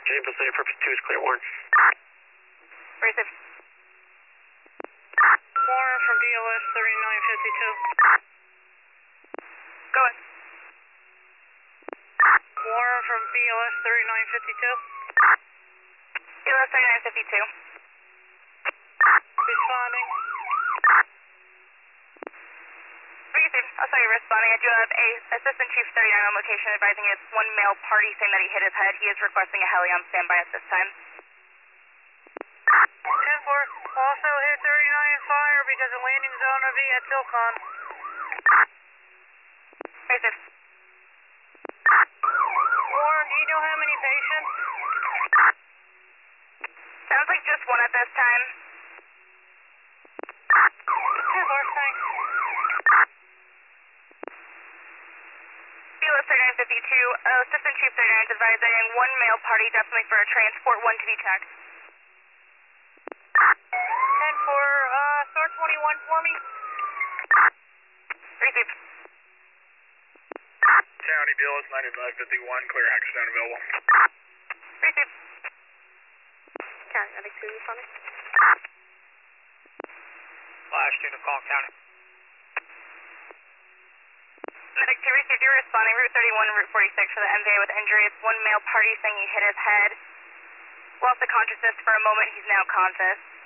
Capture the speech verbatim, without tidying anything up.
Pacific for two is clear, Warren. Receive. Warren from B L S thirty-nine fifty-two. Go ahead. Warren from B L S thirty-nine fifty-two. B L S thirty-nine fifty-two. Responding. Receive. I'll sorry, responding. I do have a Assistant Chief thirty-nine on location advising it's one male party saying that he hit his head. He is requesting a heli on standby at this time. ten four. Also hit thirty-nine fire because the landing zone will be at Tilcon. Receive. Warren, do you know how many patients? Sounds like just one at this time. ten four, thanks. B L S thirty-nine fifty-two, uh, Assistant Chief thirty-nine is advising one male party definitely for a transport, one to be checked. ten four, uh, Star twenty-one for me. Receive. County B L S ninety-five fifty-one, clear Hagerstown available. Receive. County medic two responding. Flash unit call county. Medic two received, you're responding Route thirty-one and Route forty-six for the M V A with injury. It's one male party saying he hit his head. Lost the consciousness for a moment, he's now conscious.